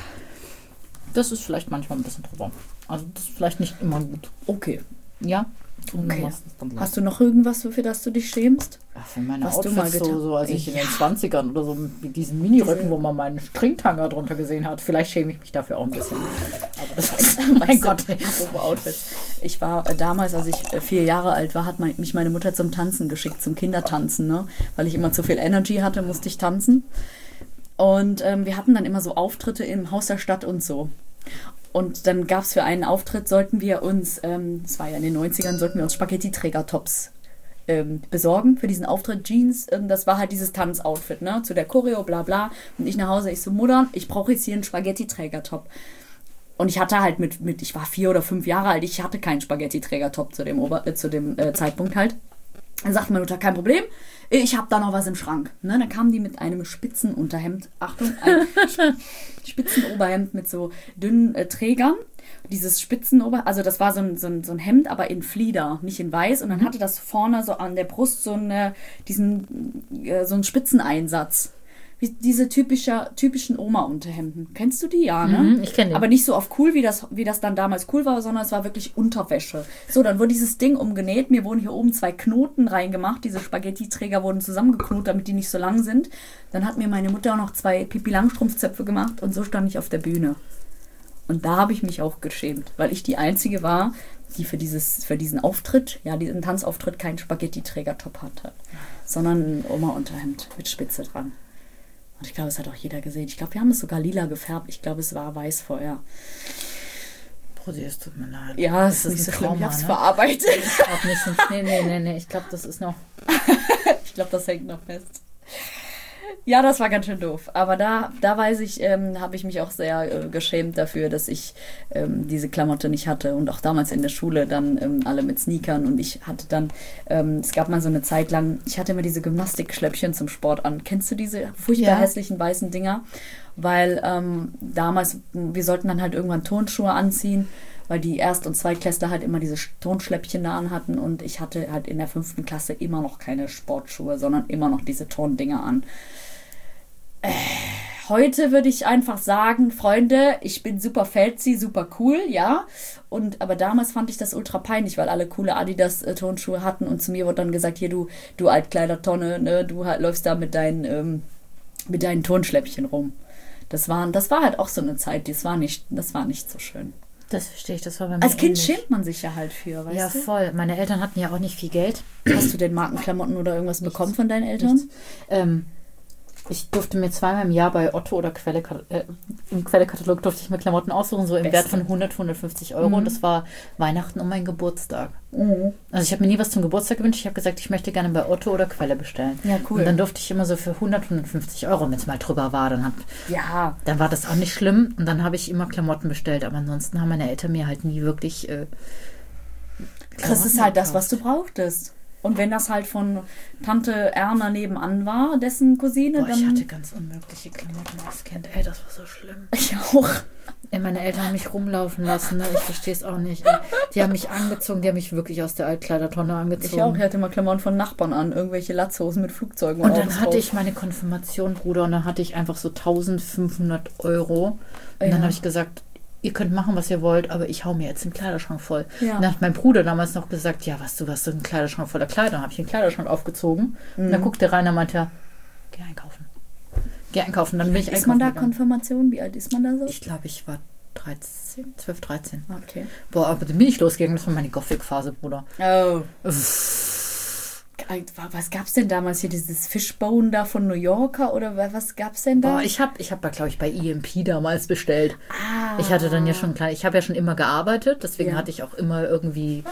A: das ist vielleicht manchmal ein bisschen drüber. Also das ist vielleicht nicht immer gut.
B: Okay.
A: Ja?
B: Okay. Hast du noch irgendwas, für das du dich schämst?
A: Ach, für meine
B: Was du mal
A: Outfits so,
B: getan-
A: so, als ich in
B: Ja.
A: den zwanzigern oder so mit diesen Miniröcken, wo man meinen Stringtanger drunter gesehen hat. Vielleicht schäme ich mich dafür auch ein bisschen. Aber das ist, mein
B: Weißt du,
A: Gott.
B: apropos Outfits. Ich war äh, damals, als ich äh, vier Jahre alt war, hat mein, mich meine Mutter zum Tanzen geschickt, zum Kindertanzen, ne? Weil ich immer zu viel Energy hatte, musste ich tanzen. Und ähm, wir hatten dann immer so Auftritte im Haus der Stadt und so. Und dann gab es für einen Auftritt, sollten wir uns, ähm, das war ja in den neunzigern, sollten wir uns Spaghetti-Träger-Tops ähm, besorgen für diesen Auftritt. Jeans, ähm, das war halt dieses Tanzoutfit, ne? Zu der Choreo, bla bla. Und ich nach Hause, ich so, Mutter, ich brauche jetzt hier einen Spaghetti-Träger-Top. Und ich hatte halt mit, mit, ich war vier oder fünf Jahre alt, ich hatte keinen Spaghetti-Träger-Top zu dem, Ober äh, zu dem äh, Zeitpunkt halt. Dann sagt meine Mutter, kein Problem, ich habe da noch was im Schrank. Ne, dann kamen die mit einem Spitzenunterhemd, Achtung, ein Spitzenoberhemd mit so dünnen äh, Trägern. Dieses Spitzenober, also das war so ein, so, ein, so ein Hemd, aber in Flieder, nicht in weiß. Und dann hatte das vorne so an der Brust so, eine, diesen, äh, so einen Spitzeneinsatz. Wie diese typische, typischen Oma-Unterhemden. Kennst du die? Ja, ne?
A: Mhm, ich kenn die.
B: Aber nicht so auf cool, wie das, wie das dann damals cool war, sondern es war wirklich Unterwäsche. So, dann wurde dieses Ding umgenäht. Mir wurden hier oben zwei Knoten reingemacht. Diese Spaghetti-Träger wurden zusammengeknotet, damit die nicht so lang sind. Dann hat mir meine Mutter auch noch zwei Pipi-Langstrumpf-Zöpfe gemacht und so stand ich auf der Bühne. Und da habe ich mich auch geschämt, weil ich die Einzige war, die für, dieses, für diesen Auftritt, ja, diesen Tanzauftritt, keinen Spaghetti-Träger-Top hatte, sondern ein Oma-Unterhemd mit Spitze dran. Und ich glaube, es hat auch jeder gesehen. Ich glaube, wir haben es sogar lila gefärbt. Ich glaube, es war weiß vorher.
A: Brudi, es tut mir leid.
B: Ja,
A: das
B: es ist nicht so
A: ein
B: schlimm. Ich
A: Trauma,
B: habe es
A: ne?
B: verarbeitet.
A: Ich glaub nicht, sonst- nee, nee, nee, nee. Ich glaube, das ist noch.
B: Ich glaube, das hängt noch fest. Ja, das war ganz schön doof. Aber da, da weiß ich, ähm, habe ich mich auch sehr äh, geschämt dafür, dass ich ähm, diese Klamotte nicht hatte. Und auch damals in der Schule dann ähm, alle mit Sneakern. Und ich hatte dann, ähm, es gab mal so eine Zeit lang, ich hatte immer diese Gymnastikschläppchen zum Sport an. Kennst du diese furchtbar
A: Ja.
B: hässlichen weißen Dinger? Weil ähm, damals, wir sollten dann halt irgendwann Turnschuhe anziehen, weil die Erst- und Zweitklässler halt immer diese Turnschläppchen da anhatten. Und ich hatte halt in der fünften Klasse immer noch keine Sportschuhe, sondern immer noch diese Turndinger an. Äh, heute würde ich einfach sagen, Freunde, ich bin super fancy, super cool, ja. Und aber damals fand ich das ultra peinlich, weil alle coole Adidas-Turnschuhe hatten und zu mir wurde dann gesagt, hier du, du Altkleidertonne, ne, du halt, läufst da mit deinen, ähm, mit deinen Turnschläppchen rum. Das war, das war halt auch so eine Zeit, das war nicht, das war nicht so schön.
A: Das verstehe ich, das war bei mir
B: Als Kind
A: ähnlich.
B: schämt man sich ja halt für, weißt
A: Ja,
B: du?
A: voll. Meine Eltern hatten ja auch nicht viel Geld.
B: Hast du denn Markenklamotten oder irgendwas bekommen von deinen Eltern?
A: Nichts. Ähm, ich durfte mir zweimal im Jahr bei Otto oder Quelle, äh, im Quelle-Katalog durfte ich mir Klamotten aussuchen, so im
B: Beste.
A: Wert von hundert, hundertfünfzig Euro.
B: Mhm.
A: Und das war Weihnachten und mein Geburtstag.
B: Mhm.
A: Also ich habe mir nie was zum Geburtstag gewünscht. Ich habe gesagt, ich möchte gerne bei Otto oder Quelle bestellen.
B: Ja, cool.
A: Und dann durfte ich immer so für hundert, hundertfünfzig Euro, wenn es mal drüber war, dann, hab,
B: Ja,
A: dann war das auch nicht schlimm. Und dann habe ich immer Klamotten bestellt. Aber ansonsten haben meine Eltern mir halt nie wirklich äh,
B: das ist halt das, was du brauchtest. Und wenn das halt von Tante Erna nebenan war, dessen Cousine,
A: Boah,
B: dann...
A: ich hatte ganz unmögliche Klamotten als Kind. Ey, das war so schlimm.
B: Ich auch.
A: Ey, meine Eltern haben mich rumlaufen lassen, ne? Ich verstehe es auch nicht. Ey. Die haben mich angezogen, die haben mich wirklich aus der Altkleidertonne angezogen.
B: Ich auch. Ich hatte mal Klamotten von Nachbarn an, irgendwelche Latzhosen mit Flugzeugen.
A: Und
B: Autos
A: dann hatte
B: drauf.
A: ich meine Konfirmation, Bruder, und dann hatte ich einfach so eintausendfünfhundert Euro. Und
B: Ja.
A: dann habe ich gesagt, ihr könnt machen, was ihr wollt, aber ich hau mir jetzt den Kleiderschrank voll.
B: Ja.
A: Und dann hat mein Bruder damals noch gesagt, ja, was, du hast so einen Kleiderschrank voller Kleider. Dann habe ich den Kleiderschrank aufgezogen. Und dann guckte rein und meinte, geh einkaufen. Geh einkaufen, dann bin ich
B: Ist man da
A: gegangen.
B: Konfirmation? Wie alt ist man da so?
A: Ich glaube, ich war dreizehn, zwölf, dreizehn.
B: Okay.
A: Boah, aber dann bin ich losgegangen. Das war meine Gothic-Phase, Bruder.
B: Oh. Was gab's denn damals hier? Dieses Fishbone da von New Yorker oder was gab's denn da?
A: Boah, ich habe, ich hab, glaube ich, bei E M P damals bestellt.
B: Ah.
A: Ich hatte dann ja schon klein, ich habe ja schon immer gearbeitet, deswegen
B: Ja.
A: hatte ich auch immer irgendwie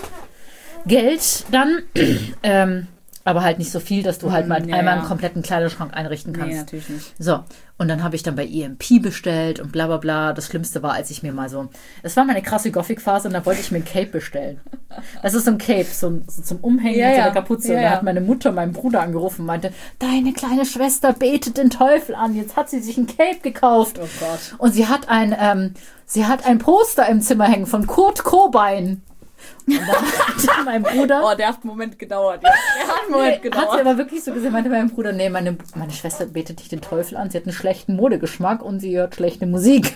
A: Geld dann. ähm, aber halt nicht so viel, dass du halt mal
B: Ja,
A: einmal
B: ja.
A: einen kompletten Kleiderschrank einrichten kannst.
B: Nee, natürlich nicht.
A: So, und dann habe ich dann bei E M P bestellt und bla bla bla. Das Schlimmste war, als ich mir mal so, es war meine krasse Gothic-Phase und da wollte ich mir ein Cape bestellen. Das ist so ein Cape, so, ein, so zum Umhängen
B: Ja,
A: mit so
B: ja.
A: einer Kapuze.
B: Ja,
A: und da
B: ja.
A: hat meine Mutter meinen Bruder angerufen und meinte, deine kleine Schwester betet den Teufel an. Jetzt hat sie sich ein Cape gekauft.
B: Oh Gott.
A: Und sie hat ein, ähm, sie hat ein Poster im Zimmer hängen von Kurt Cobain. Und dann hat mein Bruder...
B: Oh, der hat einen Moment gedauert. Ja. Der hat einen Moment
A: Nee, hat sie
B: gedauert.
A: aber wirklich so gesehen, meinte mein Bruder, nee, meine, meine Schwester betet nicht den Teufel an, sie hat einen schlechten Modegeschmack und sie hört schlechte Musik.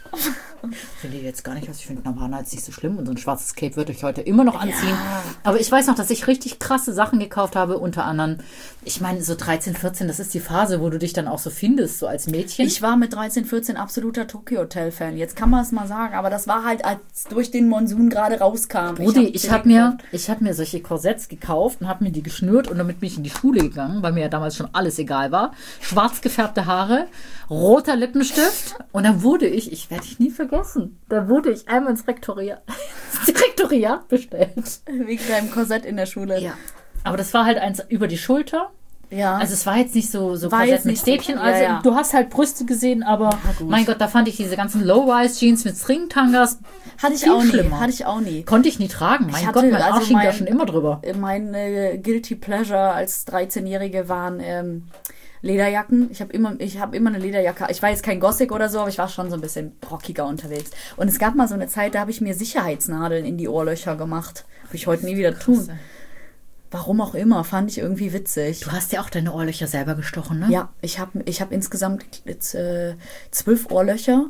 A: Finde ich jetzt gar nicht, was ich finde, Nirvana jetzt nicht so schlimm und so ein schwarzes Cape würde ich heute immer noch anziehen.
B: Ja.
A: Aber ich weiß noch, dass ich richtig krasse Sachen gekauft habe, unter anderem, ich meine, so dreizehn, vierzehn, das ist die Phase, wo du dich dann auch so findest, so als Mädchen.
B: Ich war mit dreizehn, vierzehn absoluter Tokyo Hotel Fan. Jetzt kann man es mal sagen, aber das war halt, als durch den Monsun gerade rauskam.
A: Rudi,
B: hab
A: ich
B: den
A: habe mir,
B: gekauft.
A: ich hab mir solche Korsetts gekauft und habe mir die geschnürt und damit bin ich in die Schule gegangen, weil mir ja damals schon alles egal war. Schwarz gefärbte Haare, roter Lippenstift und dann wurde ich, ich werde dich nie vergessen, da wurde ich einmal ins Rektoriat, ins Direktoriat bestellt.
B: Wegen deinem Korsett in der Schule.
A: Ja. Aber das war halt eins über die Schulter.
B: Ja.
A: Also es war jetzt nicht so, so
B: War
A: Korsett
B: jetzt
A: mit
B: nicht so-
A: Stäbchen.
B: ja,
A: Also
B: ja.
A: du hast halt Brüste gesehen, aber
B: gut.
A: mein Gott, da fand ich diese ganzen Low-Rise-Jeans mit String-Tangas
B: hatte ich
A: viel
B: auch nie.
A: schlimmer.
B: Hatte ich auch nie.
A: Konnte ich nie tragen. Mein
B: Ich hatte
A: Gott, mein
B: also
A: Arsch hing da
B: mein-
A: schon immer drüber.
B: Mein äh, Guilty Pleasure als dreizehnjährige waren ähm, Lederjacken. Ich habe immer, ich habe immer eine Lederjacke. Ich war jetzt kein Gothic oder so, aber ich war schon so ein bisschen rockiger unterwegs. Und es gab mal so eine Zeit, da habe ich mir Sicherheitsnadeln in die Ohrlöcher gemacht. Habe ich heute nie wieder tun. Warum auch immer, fand ich irgendwie witzig.
A: Du hast ja auch deine Ohrlöcher selber gestochen, ne?
B: Ja, ich habe ich hab insgesamt jetzt, äh, zwölf Ohrlöcher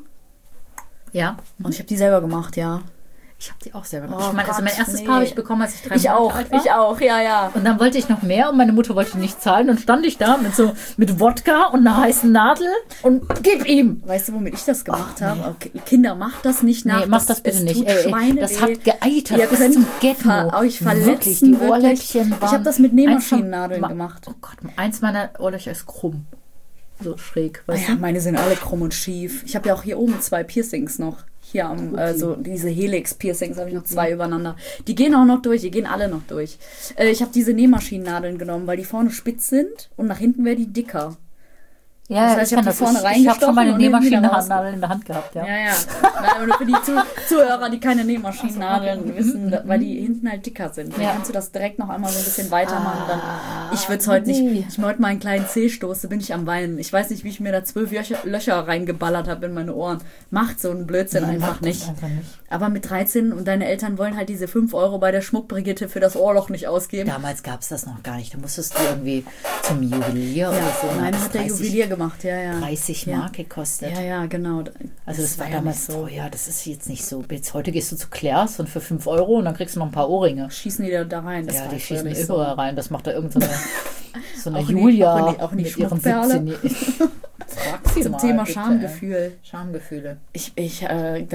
A: Ja.
B: und ich habe die selber gemacht, ja.
A: Ich habe die auch selber
B: Oh
A: gemacht. ich meine, also
B: Gott,
A: mein erstes
B: nee.
A: Paar habe ich bekommen, als ich drei
B: Ich
A: Monate
B: auch,
A: alt war.
B: ich auch, ja, ja.
A: Und dann wollte ich noch mehr und meine Mutter wollte nicht zahlen. Und stand ich da mit so mit Wodka und einer heißen Nadel und gib ihm.
B: Weißt du, womit ich das gemacht
A: Ach,
B: habe?
A: nee.
B: Okay, Kinder, macht das nicht nach.
A: Nee, mach das bitte
B: es
A: nicht.
B: Tut
A: Ey, ey,
B: Schweine
A: das
B: weh.
A: hat geeitert
B: Ihr
A: bis
B: könnt
A: zum Get-No.
B: ver- euch verletzen,
A: Wirklich, die
B: wirklich.
A: Ohrläppchen waren...
B: Ich habe das mit
A: eins
B: Nähmaschinennadeln
A: von-
B: gemacht.
A: Oh Gott, eins meiner Ohrlöcher ist krumm. So schräg,
B: Ah
A: weißt
B: ja,
A: du?
B: meine sind alle krumm und schief. Ich habe ja auch hier oben zwei Piercings noch. Hier am, äh, so diese Helix-Piercings habe ich noch zwei übereinander. Die gehen auch noch durch, die gehen alle noch durch. Äh, ich habe diese Nähmaschinennadeln genommen, weil die vorne spitz sind und nach hinten wäre die dicker.
A: Ja,
B: Das heißt, ich hab die vorne
A: Ich habe schon
B: reingestochen
A: meine
B: und hinten wieder
A: Nähmaschinennadel in der Hand gehabt, ja.
B: Ja, ja. Nein, nur für die Zu Zuhörer, die keine Nähmaschinennadeln wissen, weil die hinten halt dicker sind. Dann
A: Ja.
B: kannst du das direkt noch einmal so ein bisschen weitermachen. Dann, ich würde es heute
A: nee.
B: nicht, ich mir heute mal einen kleinen Zeh stoße, bin ich am Weinen. Ich weiß nicht, wie ich mir da zwölf Löcher, Löcher reingeballert habe in meine Ohren. Macht so einen Blödsinn
A: Nee,
B: einfach
A: macht das
B: nicht.
A: einfach nicht.
B: Aber mit dreizehn und deine Eltern wollen halt diese fünf Euro bei der Schmuckbrigitte für das Ohrloch nicht ausgeben.
A: Damals gab es das noch gar nicht. Da musstest du irgendwie zum Juwelier oder
B: Ja,
A: so. Und
B: nein,
A: das
B: hat der
A: dreißig
B: Juwelier gemacht, ja, ja.
A: dreißig
B: Ja.
A: Mark gekostet.
B: Ja, ja, genau.
A: Also das, war
B: ja
A: damals
B: nicht so.
A: teuer. Das ist jetzt nicht so. Jetzt heute gehst du zu Claire's und für fünf Euro und dann kriegst du noch ein paar Ohrringe.
B: Schießen die da, da rein. Das
A: ja,
B: war
A: die
B: früher
A: schießen
B: nicht
A: überall rein. Das macht da irgendeine so eine
B: Auch in die-
A: Julia
B: auch in die- auch in die
A: mit ihren
B: Schmuckperle?
A: siebzehn Frag sie
B: Zum
A: mal,
B: Thema
A: bitte.
B: Schamgefühl.
A: Schamgefühle.
B: Ich, ich, äh,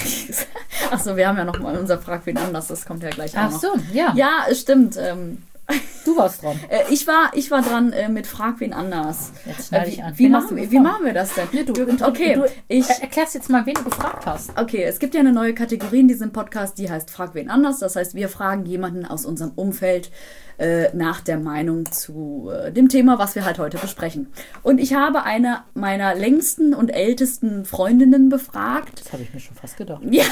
B: achso, wir haben ja noch mal unser Frag wen anders, das kommt ja gleich auch
A: Ach
B: noch.
A: so, ja.
B: Ja, es stimmt. Ähm,
A: Du warst dran.
B: äh, ich, war, ich war dran äh, mit Frag wen anders.
A: Jetzt schneide
B: Äh,
A: ich an.
B: wie, wie,
A: Wen hast
B: machen,
A: du
B: wir- wie
A: gefragt?
B: machen wir das denn?
A: Ja, du,
B: okay,
A: du,
B: ich,
A: er- erklärst jetzt mal, wen du gefragt hast.
B: okay, es gibt ja eine neue Kategorie in diesem Podcast, die heißt Frag wen anders. Das heißt, wir fragen jemanden aus unserem Umfeld äh, nach der Meinung zu äh, dem Thema, was wir halt heute besprechen. Und ich habe eine meiner längsten und ältesten Freundinnen befragt.
A: Das habe ich mir schon fast gedacht.
B: Ja,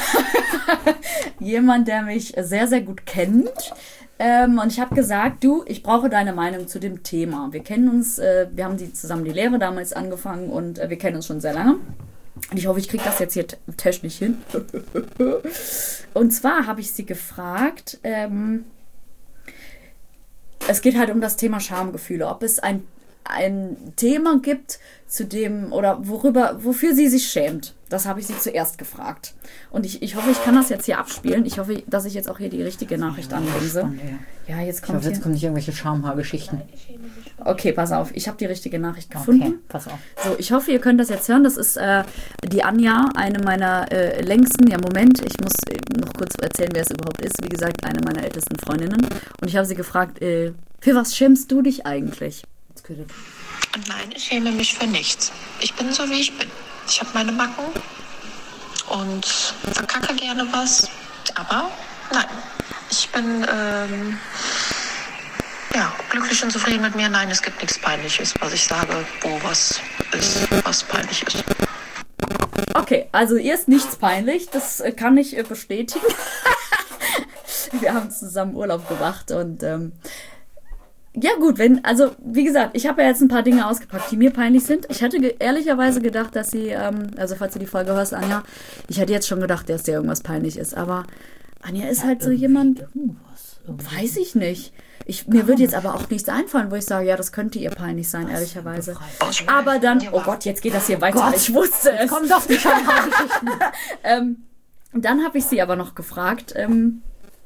B: jemand, der mich sehr, sehr gut kennt. Ähm, und ich habe gesagt, du, ich brauche deine Meinung zu dem Thema. Wir kennen uns, äh, wir haben die, zusammen die Lehre damals angefangen und äh, wir kennen uns schon sehr lange. Und ich hoffe, ich kriege das jetzt hier t- technisch hin. Und zwar habe ich sie gefragt, ähm, es geht halt um das Thema Schamgefühle, ob es ein ein Thema gibt, zu dem oder worüber, wofür sie sich schämt. Das habe ich sie zuerst gefragt. Und ich, ich hoffe, ich kann das jetzt hier abspielen. Ich hoffe, dass ich jetzt auch hier die richtige Nachricht anlese. Ja, jetzt kommt
A: ich hoffe, jetzt kommen nicht irgendwelche Schamhaargeschichten.
B: Okay, pass auf. Ich habe die richtige Nachricht gefunden.
A: Okay, pass auf.
B: So, ich hoffe, ihr könnt das jetzt hören. Das ist äh, die Anja, eine meiner äh, längsten, ja Moment, ich muss äh, noch kurz erzählen, wer es überhaupt ist. Wie gesagt, eine meiner ältesten Freundinnen. Und ich habe sie gefragt, äh, für was schämst du dich eigentlich?
C: Und nein, ich schäme mich für nichts. Ich bin so, wie ich bin. Ich habe meine Macken und verkacke gerne was. Aber nein, ich bin ähm, ja, glücklich und zufrieden mit mir. Nein, es gibt nichts Peinliches, was ich sage, wo was ist, was peinlich ist.
B: Okay, also ihr ist nichts peinlich. Das äh, kann ich äh, bestätigen. Wir haben zusammen Urlaub gemacht und ähm, ja gut, wenn, also wie gesagt, ich habe ja jetzt ein paar Dinge ausgepackt, die mir peinlich sind. Ich hätte ge- ehrlicherweise gedacht, dass sie, ähm, also falls du die Folge hörst, Anja, ich hätte jetzt schon gedacht, dass dir irgendwas peinlich ist, aber Anja ist
A: Ja,
B: halt so
A: irgendwie
B: jemand,
A: Irgendwas, irgendwas.
B: weiß ich nicht. Ich, mir würde jetzt aber auch nichts einfallen, wo ich sage, ja, das könnte ihr peinlich sein, ehrlicherweise. Aber dann, oh Gott, jetzt geht das hier weiter.
A: Gott,
B: ich wusste es.
A: Komm doch, die Schamhaargeschichten.
B: ähm, dann habe ich sie aber noch gefragt, ähm,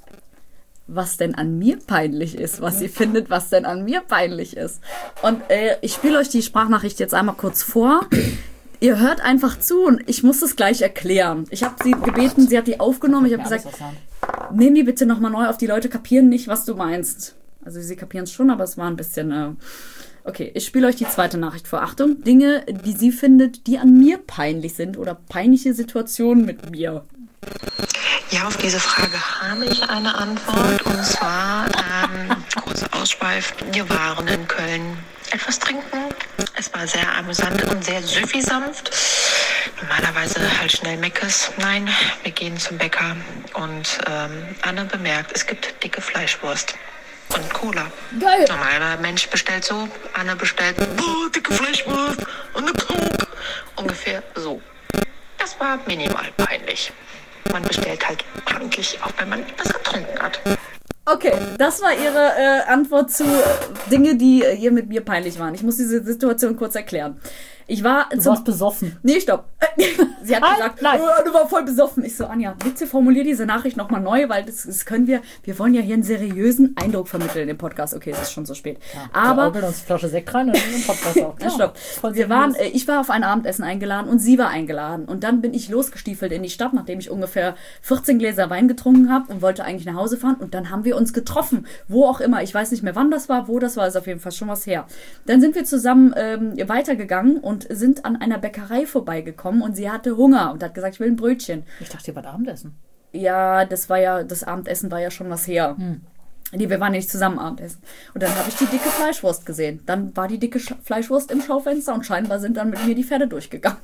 B: was denn an mir peinlich ist, was sie findet, was denn an mir peinlich ist. Und äh, ich spiele euch die Sprachnachricht jetzt einmal kurz vor. Ihr hört einfach zu und ich muss das gleich erklären. Ich habe sie gebeten, sie hat die aufgenommen. Ich habe gesagt, nehm die bitte nochmal neu auf, die Leute kapieren nicht, was du meinst. Also sie kapieren es schon, aber es war ein bisschen... Äh okay, ich spiele euch die zweite Nachricht vor. Achtung, Dinge, die sie findet, die an mir peinlich sind oder peinliche Situationen mit mir.
C: Ja, auf diese Frage habe ich eine Antwort. Und zwar, ähm, kurzer Ausschweif, wir waren in Köln etwas trinken. Es war sehr amüsant und sehr süffi-sanft. Normalerweise halt schnell Meckes. Nein, wir gehen zum Bäcker und ähm, Anne bemerkt, es gibt dicke Fleischwurst und Cola.
B: Geil.
C: Normaler Mensch bestellt so, Anne bestellt oh, dicke Fleischwurst und eine Coke. Ungefähr so. Das war minimal peinlich. Man bestellt halt ordentlich, auch wenn man etwas getrunken hat.
B: Okay, das war ihre äh, Antwort zu äh, Dinge, die äh, hier mit mir peinlich waren. Ich muss diese Situation kurz erklären. Ich war...
A: Du
B: zum
A: warst besoffen.
B: Nee, stopp. Sie hat
A: Halt,
B: gesagt,
A: nein.
B: oh, du warst voll besoffen. Ich so, Anja, bitte formulier diese Nachricht nochmal neu, weil das, das können wir, wir wollen ja hier einen seriösen Eindruck vermitteln im Podcast. Okay, es ist schon so spät.
A: Ja,
B: aber...
A: Wir uns eine Flasche Sekt rein und dann den Podcast auch.
B: Ja, stopp. Wir waren, äh, ich war auf ein Abendessen eingeladen und sie war eingeladen. Und dann bin ich losgestiefelt in die Stadt, nachdem ich ungefähr vierzehn Gläser Wein getrunken habe und wollte eigentlich nach Hause fahren. Und dann haben wir uns getroffen. Wo auch immer. Ich weiß nicht mehr, wann das war, wo das war. Ist auf jeden Fall schon was her. Dann sind wir zusammen ähm, weitergegangen und sind an einer Bäckerei vorbeigekommen und sie hatte Hunger und hat gesagt, ich will ein Brötchen.
A: Ich dachte, ihr wart Abendessen.
B: Ja, das war ja, das Abendessen war ja schon was her. Hm. Nee, wir waren nicht zusammen Abendessen. Und dann habe ich die dicke Fleischwurst gesehen. Dann war die dicke Sch- Fleischwurst im Schaufenster und scheinbar sind dann mit mir die Pferde durchgegangen.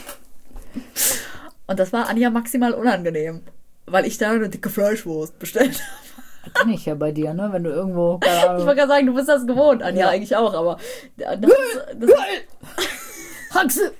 B: Und das war Anja maximal unangenehm, weil ich da eine dicke Fleischwurst bestellt habe.
A: Kenn ich ja bei dir, ne? Wenn du irgendwo... Keine
B: Ich
A: Ahnung,
B: wollte gerade sagen, du bist das gewohnt, Anja,
A: Ja.
B: eigentlich auch, aber das, ist- das
A: Haxe!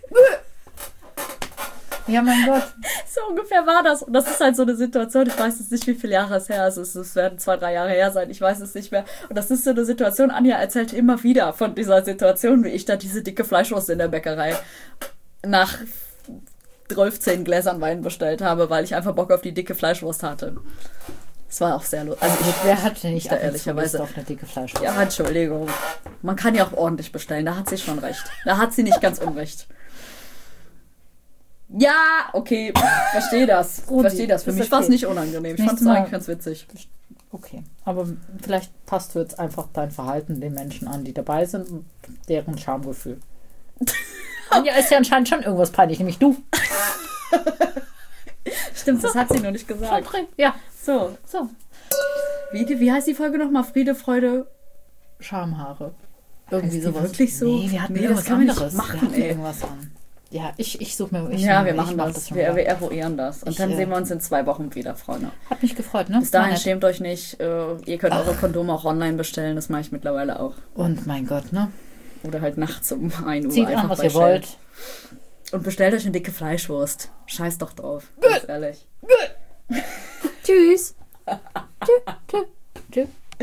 A: Ja, mein Gott.
B: so ungefähr war das. Und das ist halt so eine Situation, ich weiß jetzt nicht, wie viele Jahre es her ist. Es es werden zwei, drei Jahre her sein, ich weiß es nicht mehr. Und das ist so eine Situation, Anja erzählt immer wieder von dieser Situation, wie ich da diese dicke Fleischwurst in der Bäckerei nach zwölf Gläsern Wein bestellt habe, weil ich einfach Bock auf die dicke Fleischwurst hatte. Es war auch sehr lustig. Also ich,
A: Wer hat denn nicht
B: da
A: ab und zu
B: ehrlicherweise-
A: Lust auf eine dicke Fleischwurst?
B: ja, Entschuldigung. Man kann ja auch ordentlich bestellen, da hat sie schon recht. Da hat sie nicht ganz unrecht. Ja, okay, verstehe das. Verstehe das. Für
A: ist
B: mich war es
A: okay.
B: nicht unangenehm. Ich
A: Nächstes
B: fand es
A: Mal-
B: eigentlich ganz witzig.
A: Okay, aber vielleicht passt du jetzt einfach dein Verhalten den Menschen an, die dabei sind und deren Schamgefühl. Anja ist ja anscheinend schon irgendwas peinlich, nämlich du.
B: Stimmt, das hat sie noch nicht gesagt.
A: Ja,
B: So,
A: so.
B: wie, die- wie heißt die Folge nochmal? Friede, Freude.
A: Schamhaare. Irgendwie
B: Heißt die
A: sowas.
B: wirklich so?
A: Nee, wir hatten
B: Nee,
A: irgendwas
B: das kann man nicht
A: anderes.
B: machen,
A: wir hatten
B: ey.
A: irgendwas an. Ja, ich, ich suche mir... Ich
B: Ja,
A: suche
B: wir
A: mir-
B: machen
A: ich mach
B: das.
A: schon
B: wir,
A: mal.
B: wir eruieren das. Und
A: Ich,
B: dann
A: äh,
B: sehen wir uns in zwei Wochen wieder, Freunde.
A: Hat mich gefreut, ne?
B: Bis dahin,
A: War nett.
B: schämt euch nicht. Äh, ihr könnt eure Kondome auch online bestellen. Das mache ich mittlerweile auch.
A: Und mein Gott, ne?
B: Oder halt nachts um ein Uhr.
A: Zieht
B: einfach
A: an, was
B: bei
A: ihr
B: Shell.
A: wollt.
B: Und bestellt euch eine dicke Fleischwurst. Scheiß doch drauf. Ganz ehrlich.
A: Tschüss. Tschüss. Tschüss. Tschüss.